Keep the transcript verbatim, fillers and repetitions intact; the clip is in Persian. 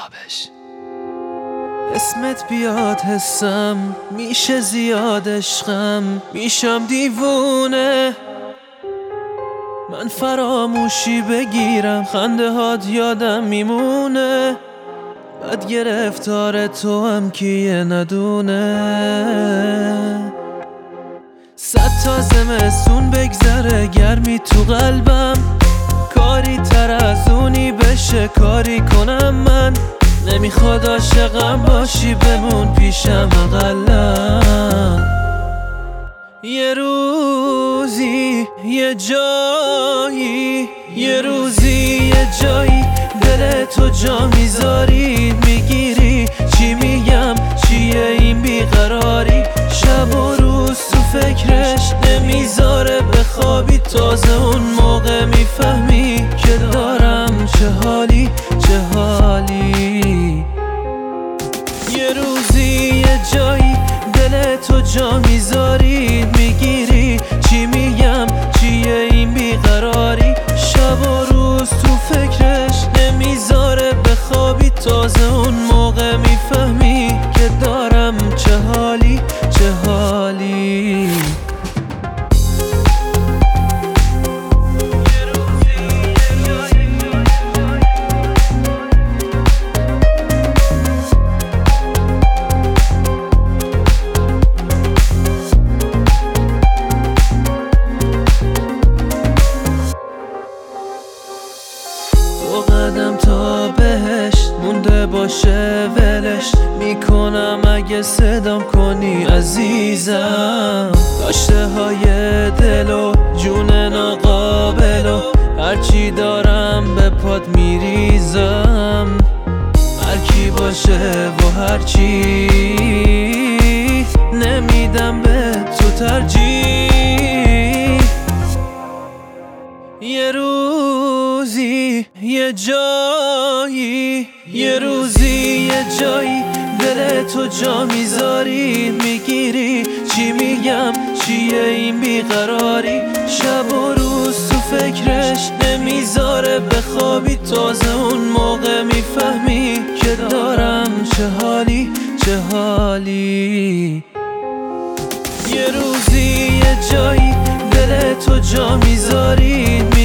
تابش. اسمت بیاد حسم میشه زیاد عشقم، میشم دیوونه. من فراموشی بگیرم خنده هات یادم میمونه، بعد گرفتار تو هم کیه ندونه. صد تا زمستون بگذره گرمی تو قلبم، کاری تر از اونی بشه کاری کنم من. نمیخواد عاشقم باشی بمون پیشم اقلا. یه روزی یه جایی، یه روزی یه جایی دل تو جا میذاری، میگیری چی میگم چیه این بیقراری. شب و روز تو فکرش نمیذاره بخوابی، تازه اون موقع میفهمی که دارم چه حالی چه حالی. یه روزی یه جایی دل تو جا میذاری، میگیری چی میگم چیه این بیقراری. شب و روز تو فکرش نمیذاره بخوابی، تازه اون موقع میفهمی که دارم چه حالی چه حالی. دو قدم تا بهش مونده باشه ولش میکنم اگه صدام کنی عزیزم. داشته های دل و جون ناقابل و هرچی دارم به پات میریزم. هر کی باشه و هرچی نمیدم به تو ترجیح. یه روزی یه جایی، یه روزی یه جایی دل تو جا میذاری، میگیری چی میگم چیه این بیقراری. شب و روز تو فکرش نمیذاره بخوابی، تازه اون موقع میفهمی که دارم چه حالی چه حالی. یه روزی یه جایی دل تو جا میذاری،